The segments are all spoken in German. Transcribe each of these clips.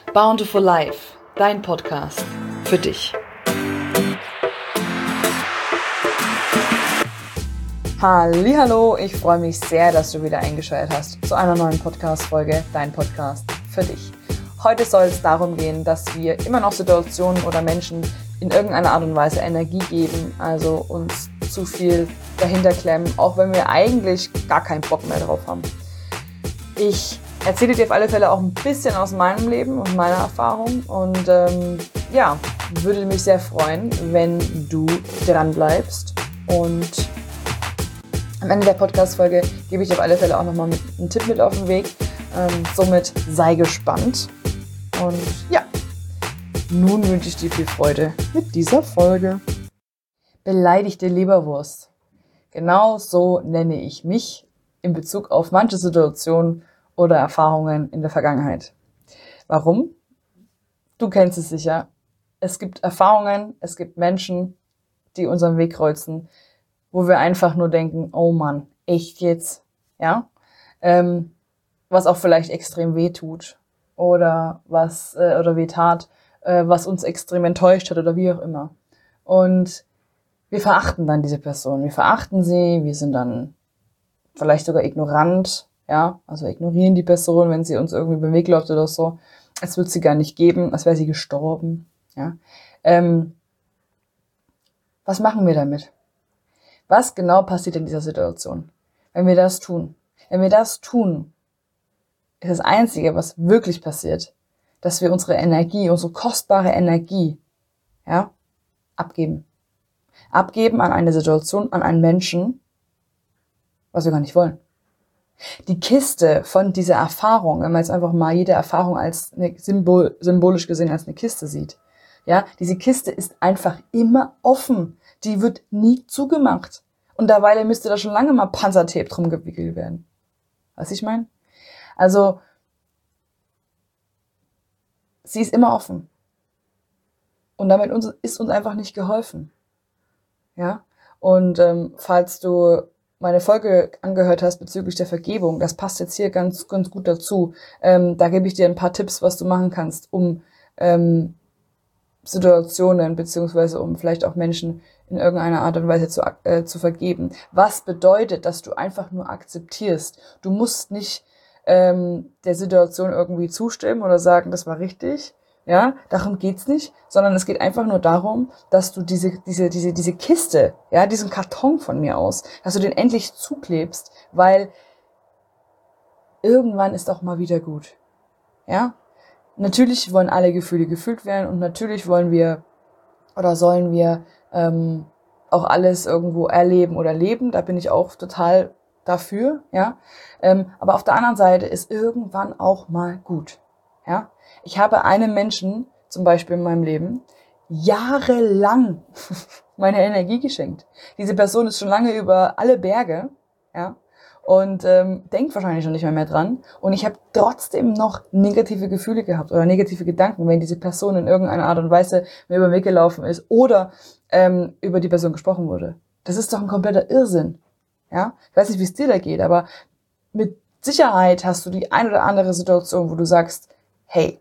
Bountiful Life, dein Podcast für dich. Hallihallo, ich freue mich sehr, dass du wieder eingeschaltet hast zu einer neuen Podcast-Folge, dein Podcast für dich. Heute soll es darum gehen, dass wir immer noch Situationen oder Menschen in irgendeiner Art und Weise Energie geben, also uns zu viel dahinter klemmen, auch wenn wir eigentlich gar keinen Bock mehr drauf haben. Ich erzähle dir auf alle Fälle auch ein bisschen aus meinem Leben und meiner Erfahrung und würde mich sehr freuen, wenn du dran bleibst. Und am Ende der Podcast-Folge gebe ich dir auf alle Fälle auch nochmal einen Tipp mit auf den Weg. Somit sei gespannt. Und ja, nun wünsche ich dir viel Freude mit dieser Folge. Beleidigte Leberwurst. Genau so nenne ich mich in Bezug auf manche Situationen oder Erfahrungen in der Vergangenheit. Warum? Du kennst es sicher. Es gibt Erfahrungen, es gibt Menschen, die unseren Weg kreuzen, wo wir einfach nur denken, oh Mann, echt jetzt? Ja? Was auch vielleicht extrem weh tut oder weh tat, was uns extrem enttäuscht hat oder wie auch immer. Und wir verachten dann diese Person, wir verachten sie, wir sind dann vielleicht sogar ignorant, ja, also ignorieren die Person, wenn sie uns irgendwie über den Weg läuft oder so, als würde sie gar nicht geben, als wäre sie gestorben, ja. Was machen wir damit? Was genau passiert in dieser Situation, wenn wir das tun? Wenn wir das tun, ist das Einzige, was wirklich passiert, dass wir unsere Energie, unsere kostbare Energie, ja, abgeben. Abgeben an eine Situation, an einen Menschen, was wir gar nicht wollen. Die Kiste von dieser Erfahrung, wenn man jetzt einfach mal jede Erfahrung als eine symbolisch gesehen als eine Kiste sieht, ja, diese Kiste ist einfach immer offen. Die wird nie zugemacht. Und derweil müsste da schon lange mal Panzertape drum gewickelt werden. Was ich meine? Also, sie ist immer offen. Und damit ist uns einfach nicht geholfen. Ja? Und falls du meine Folge angehört hast bezüglich der Vergebung, das passt jetzt hier ganz, ganz gut dazu. Da gebe ich dir ein paar Tipps, was du machen kannst, um Situationen beziehungsweise um vielleicht auch Menschen in irgendeiner Art und Weise zu vergeben. Was bedeutet, dass du einfach nur akzeptierst? Du musst nicht der Situation irgendwie zustimmen oder sagen, das war richtig. Ja, darum geht's nicht, sondern es geht einfach nur darum, dass du diese Kiste, ja, diesen Karton von mir aus, dass du den endlich zuklebst, weil irgendwann ist auch mal wieder gut. Ja? Natürlich wollen alle Gefühle gefühlt werden und natürlich wollen wir oder sollen wir auch alles irgendwo erleben oder leben, da bin ich auch total dafür, ja. Aber auf der anderen Seite ist irgendwann auch mal gut. Ja, ich habe einem Menschen, zum Beispiel in meinem Leben, jahrelang meine Energie geschenkt. Diese Person ist schon lange über alle Berge, ja, und denkt wahrscheinlich schon nicht mehr dran. Und ich habe trotzdem noch negative Gefühle gehabt oder negative Gedanken, wenn diese Person in irgendeiner Art und Weise mir über den Weg gelaufen ist oder über die Person gesprochen wurde. Das ist doch ein kompletter Irrsinn. Ja, ich weiß nicht, wie es dir da geht, aber mit Sicherheit hast du die ein oder andere Situation, wo du sagst, hey,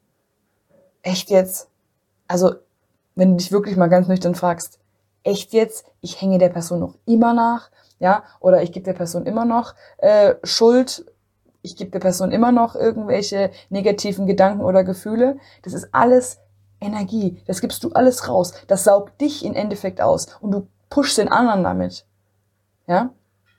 echt jetzt? Also, wenn du dich wirklich mal ganz nüchtern fragst, echt jetzt? Ich hänge der Person noch immer nach, ja? Oder ich gebe der Person immer noch Schuld, ich gebe der Person immer noch irgendwelche negativen Gedanken oder Gefühle. Das ist alles Energie, das gibst du alles raus. Das saugt dich im Endeffekt aus und du pushst den anderen damit, ja?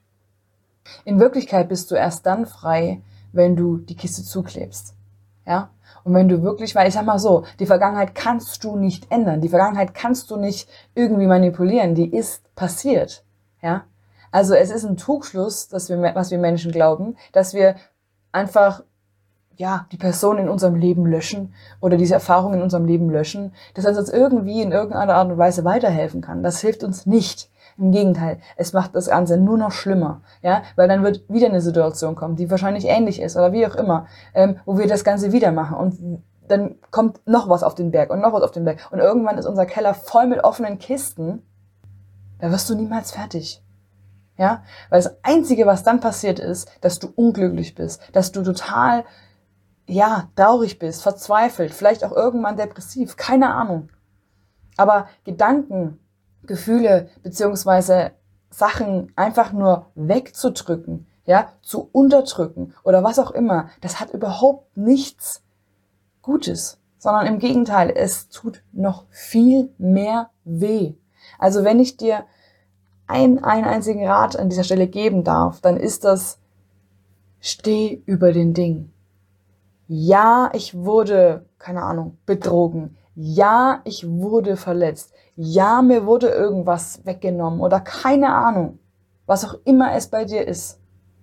In Wirklichkeit bist du erst dann frei, wenn du die Kiste zuklebst. Ja? Und wenn du wirklich, weil ich sag mal so, die Vergangenheit kannst du nicht ändern. Die Vergangenheit kannst du nicht irgendwie manipulieren. Die ist passiert. Ja? Also es ist ein Trugschluss, was wir Menschen glauben, dass wir einfach, ja, die Person in unserem Leben löschen oder diese Erfahrung in unserem Leben löschen, dass das uns irgendwie in irgendeiner Art und Weise weiterhelfen kann. Das hilft uns nicht. Im Gegenteil, es macht das Ganze nur noch schlimmer, ja, weil dann wird wieder eine Situation kommen, die wahrscheinlich ähnlich ist oder wie auch immer, wo wir das Ganze wieder machen und dann kommt noch was auf den Berg und noch was auf den Berg und irgendwann ist unser Keller voll mit offenen Kisten, da wirst du niemals fertig, ja, weil das Einzige, was dann passiert ist, dass du unglücklich bist, dass du total ja, traurig bist, verzweifelt, vielleicht auch irgendwann depressiv, keine Ahnung. Aber Gedanken, Gefühle beziehungsweise Sachen einfach nur wegzudrücken, ja, zu unterdrücken oder was auch immer, das hat überhaupt nichts Gutes, sondern im Gegenteil, es tut noch viel mehr weh. Also wenn ich dir einen einzigen Rat an dieser Stelle geben darf, dann ist das: Steh über den Dingen. Ja, ich wurde, keine Ahnung, betrogen. Ja, ich wurde verletzt. Ja, mir wurde irgendwas weggenommen oder keine Ahnung, was auch immer es bei dir ist.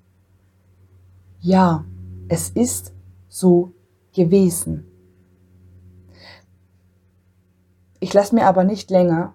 Ja, es ist so gewesen. Ich lasse mir aber nicht länger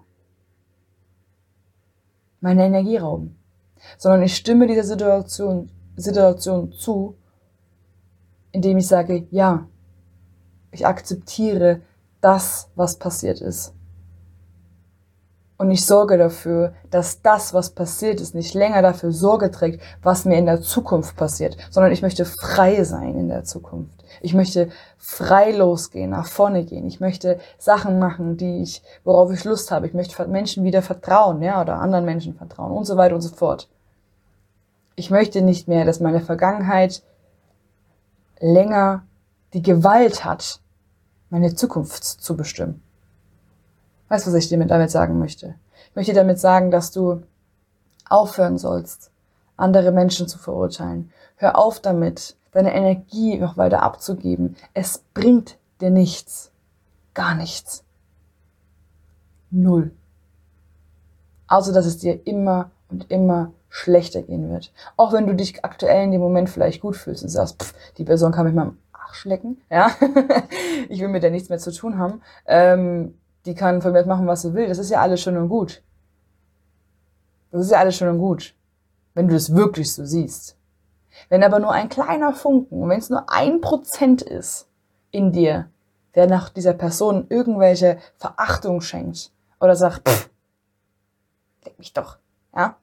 meine Energie rauben, sondern ich stimme dieser Situation zu, indem ich sage, ja, ich akzeptiere das, was passiert ist. Und ich sorge dafür, dass das, was passiert ist, nicht länger dafür Sorge trägt, was mir in der Zukunft passiert, sondern ich möchte frei sein in der Zukunft. Ich möchte frei losgehen, nach vorne gehen. Ich möchte Sachen machen, worauf ich Lust habe. Ich möchte Menschen wieder vertrauen, ja, oder anderen Menschen vertrauen und so weiter und so fort. Ich möchte nicht mehr, dass meine Vergangenheit länger die Gewalt hat, meine Zukunft zu bestimmen. Weißt du, was ich dir damit sagen möchte? Ich möchte damit sagen, dass du aufhören sollst, andere Menschen zu verurteilen. Hör auf damit, deine Energie noch weiter abzugeben. Es bringt dir nichts. Gar nichts. Null. Außer, dass es dir immer und immer schlechter gehen wird. Auch wenn du dich aktuell in dem Moment vielleicht gut fühlst und sagst, die Person kann mich mal am Arsch lecken, ja. Ich will mit der nichts mehr zu tun haben. Die kann von mir machen, was sie will. Das ist ja alles schön und gut. Das ist ja alles schön und gut, wenn du das wirklich so siehst. Wenn aber nur ein kleiner Funken, und wenn es nur 1% ist in dir, der nach dieser Person irgendwelche Verachtung schenkt oder sagt, leck mich doch, ja,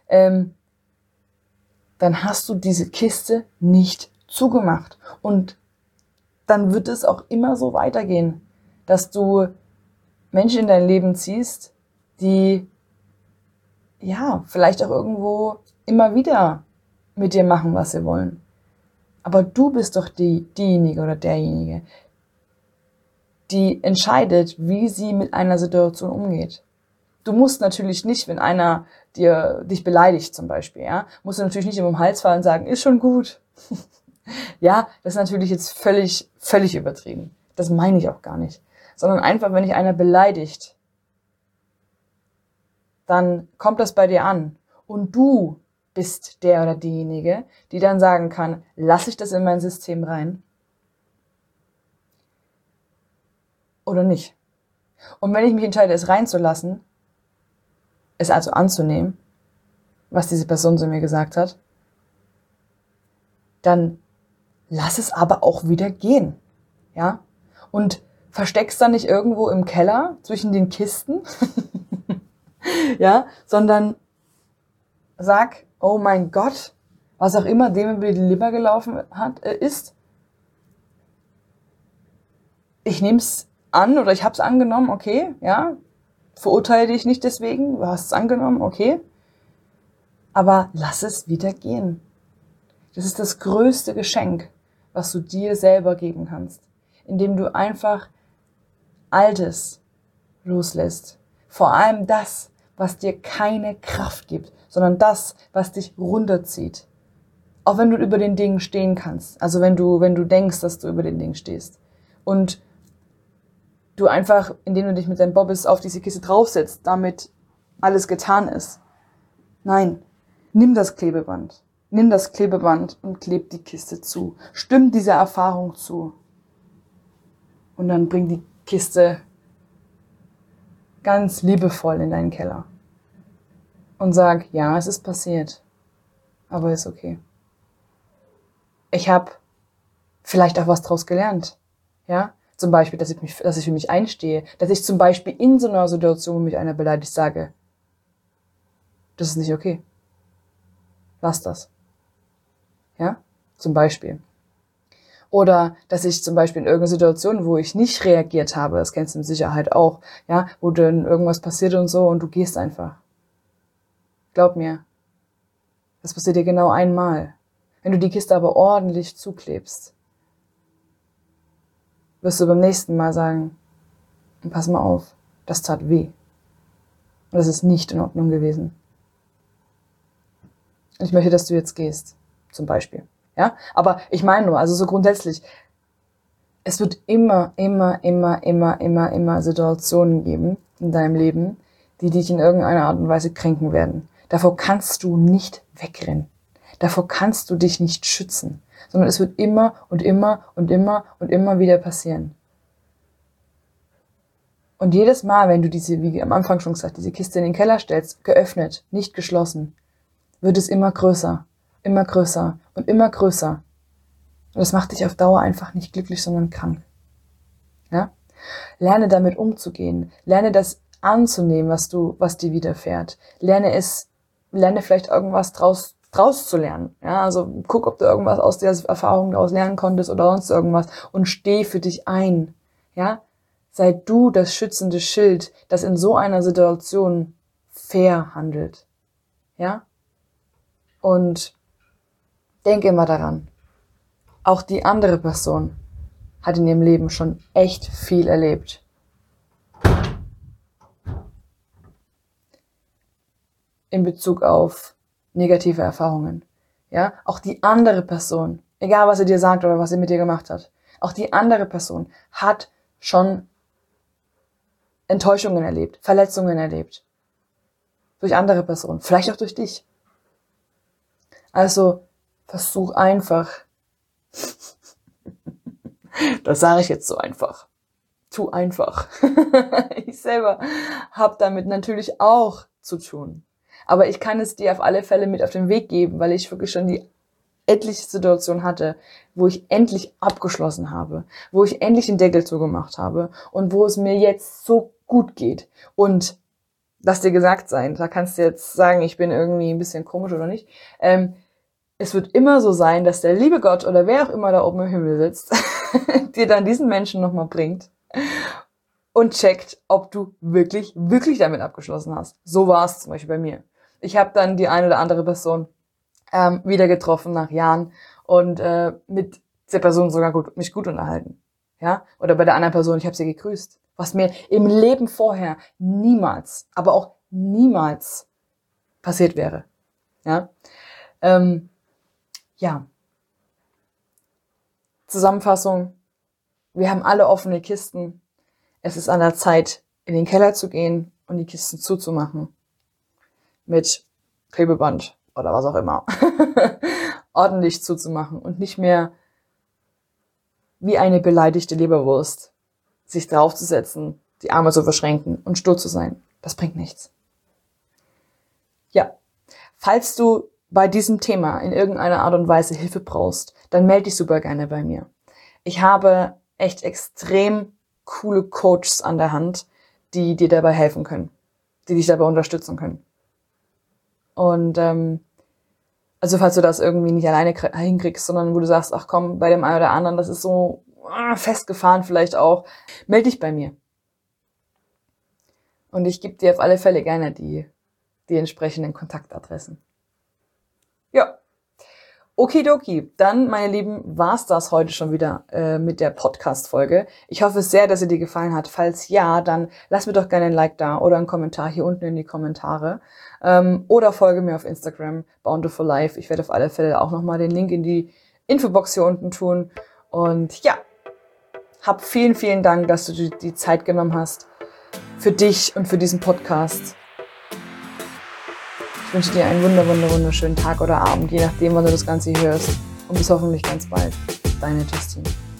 dann hast du diese Kiste nicht zugemacht. Und dann wird es auch immer so weitergehen, dass du Menschen in dein Leben ziehst, die ja vielleicht auch irgendwo immer wieder mit dir machen, was sie wollen. Aber du bist doch diejenige oder derjenige, die entscheidet, wie sie mit einer Situation umgeht. Du musst natürlich nicht, wenn einer dich beleidigt zum Beispiel, ja, musst du natürlich nicht um den Hals fallen und sagen, ist schon gut. Ja, das ist natürlich jetzt völlig übertrieben. Das meine ich auch gar nicht. Sondern einfach, wenn dich einer beleidigt, dann kommt das bei dir an. Und du bist der oder diejenige, die dann sagen kann, lasse ich das in mein System rein oder nicht. Und wenn ich mich entscheide, es reinzulassen, es also anzunehmen, was diese Person zu mir gesagt hat, dann lass es aber auch wieder gehen. Ja? Und versteck's dann nicht irgendwo im Keller zwischen den Kisten, ja, sondern sag, oh mein Gott, was auch immer dem über die Leber gelaufen ist, ich nehm's an oder ich hab's angenommen, okay, ja, verurteile dich nicht deswegen, du hast es angenommen, okay, aber lass es wieder gehen. Das ist das größte Geschenk, was du dir selber geben kannst, indem du einfach Altes loslässt. Vor allem das, was dir keine Kraft gibt, sondern das, was dich runterzieht. Auch wenn du über den Dingen stehen kannst. Also wenn du denkst, dass du über den Dingen stehst. Und du einfach, indem du dich mit deinem Bobbys auf diese Kiste draufsetzt, damit alles getan ist. Nein, nimm das Klebeband. Nimm das Klebeband und kleb die Kiste zu. Stimm dieser Erfahrung zu. Und dann bring die Kiste ganz liebevoll in deinen Keller. Und sag, ja, es ist passiert. Aber ist okay. Ich habe vielleicht auch was draus gelernt. Ja? Zum Beispiel, dass ich für mich einstehe. Dass ich zum Beispiel in so einer Situation, wo mich einer beleidigt, sage, das ist nicht okay. Lass das. Ja? Zum Beispiel. Oder dass ich zum Beispiel in irgendeiner Situation, wo ich nicht reagiert habe, das kennst du mit Sicherheit auch, ja, wo dann irgendwas passiert und so und du gehst einfach. Glaub mir, das passiert dir genau einmal. Wenn du die Kiste aber ordentlich zuklebst, wirst du beim nächsten Mal sagen, pass mal auf, das tat weh. Und das ist nicht in Ordnung gewesen. Und ich möchte, dass du jetzt gehst, zum Beispiel. Ja, aber ich meine nur, also so grundsätzlich, es wird immer Situationen geben in deinem Leben, die dich in irgendeiner Art und Weise kränken werden. Davor kannst du nicht wegrennen. Davor kannst du dich nicht schützen. Sondern es wird immer wieder passieren. Und jedes Mal, wenn du diese, wie am Anfang schon gesagt, diese Kiste in den Keller stellst, geöffnet, nicht geschlossen, wird es immer größer und immer größer. Und das macht dich auf Dauer einfach nicht glücklich, sondern krank. Ja? Lerne damit umzugehen. Lerne das anzunehmen, was dir widerfährt. Lerne vielleicht irgendwas draus zu lernen. Ja? Also guck, ob du irgendwas aus der Erfahrung daraus lernen konntest oder sonst irgendwas und steh für dich ein. Ja? Sei du das schützende Schild, das in so einer Situation fair handelt. Ja? Und denke immer daran, auch die andere Person hat in ihrem Leben schon echt viel erlebt. In Bezug auf negative Erfahrungen. Ja, auch die andere Person, egal was sie dir sagt oder was sie mit dir gemacht hat, auch die andere Person hat schon Enttäuschungen erlebt, Verletzungen erlebt. Durch andere Personen, vielleicht auch durch dich. Also versuch einfach, das sage ich jetzt so einfach, tu einfach. Ich selber habe damit natürlich auch zu tun. Aber ich kann es dir auf alle Fälle mit auf den Weg geben, weil ich wirklich schon die etliche Situation hatte, wo ich endlich abgeschlossen habe, wo ich endlich den Deckel zugemacht habe und wo es mir jetzt so gut geht. Und lass dir gesagt sein, da kannst du jetzt sagen, ich bin irgendwie ein bisschen komisch oder nicht. Es wird immer so sein, dass der liebe Gott oder wer auch immer da oben im Himmel sitzt, dir dann diesen Menschen nochmal bringt und checkt, ob du wirklich damit abgeschlossen hast. So war es zum Beispiel bei mir. Ich habe dann die eine oder andere Person wieder getroffen nach Jahren und mit der Person sogar mich gut unterhalten. Ja? Oder bei der anderen Person, ich habe sie gegrüßt. Was mir im Leben vorher niemals, aber auch niemals passiert wäre. Ja. Ja. Zusammenfassung. Wir haben alle offene Kisten. Es ist an der Zeit, in den Keller zu gehen und die Kisten zuzumachen. Mit Klebeband oder was auch immer. Ordentlich zuzumachen und nicht mehr wie eine beleidigte Leberwurst sich draufzusetzen, die Arme zu verschränken und stur zu sein. Das bringt nichts. Ja. Falls du bei diesem Thema in irgendeiner Art und Weise Hilfe brauchst, dann melde dich super gerne bei mir. Ich habe echt extrem coole Coaches an der Hand, die dir dabei helfen können, die dich dabei unterstützen können. Und also falls du das irgendwie nicht alleine hinkriegst, sondern wo du sagst, ach komm, bei dem einen oder anderen, das ist so festgefahren vielleicht auch, melde dich bei mir. Und ich gebe dir auf alle Fälle gerne die entsprechenden Kontaktadressen. Ja. Okidoki, dann, meine Lieben, war's das heute schon wieder mit der Podcast-Folge. Ich hoffe sehr, dass sie dir gefallen hat. Falls ja, dann lass mir doch gerne ein Like da oder einen Kommentar hier unten in die Kommentare. Oder folge mir auf Instagram, Bountiful Life. Ich werde auf alle Fälle auch nochmal den Link in die Infobox hier unten tun. Und ja, hab vielen Dank, dass du die Zeit genommen hast für dich und für diesen Podcast. Ich wünsche dir einen wunderschönen Tag oder Abend, je nachdem, wann du das Ganze hörst. Und bis hoffentlich ganz bald. Deine Justine.